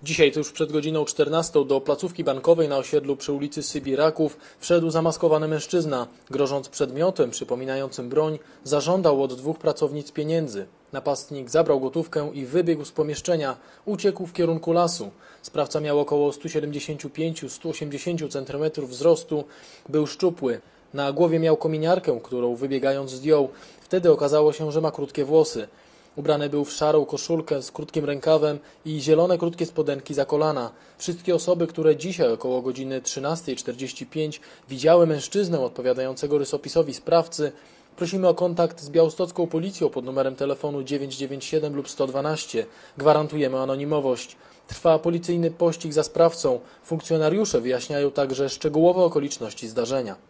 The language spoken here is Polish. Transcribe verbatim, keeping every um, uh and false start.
Dzisiaj, tuż przed godziną czternastą, do placówki bankowej na osiedlu przy ulicy Sybiraków wszedł zamaskowany mężczyzna. Grożąc przedmiotem przypominającym broń, zażądał od dwóch pracownic pieniędzy. Napastnik zabrał gotówkę i wybiegł z pomieszczenia. Uciekł w kierunku lasu. Sprawca miał około sto siedemdziesiąt pięć do stu osiemdziesięciu centymetrów wzrostu. Był szczupły. Na głowie miał kominiarkę, którą wybiegając zdjął. Wtedy okazało się, że ma krótkie włosy. Ubrany był w szarą koszulkę z krótkim rękawem i zielone krótkie spodenki za kolana. Wszystkie osoby, które dzisiaj około godziny trzynastej czterdzieści pięć widziały mężczyznę odpowiadającego rysopisowi sprawcy, prosimy o kontakt z białostocką policją pod numerem telefonu dziewięć dziewięć siedem lub sto dwanaście. Gwarantujemy anonimowość. Trwa policyjny pościg za sprawcą. Funkcjonariusze wyjaśniają także szczegółowe okoliczności zdarzenia.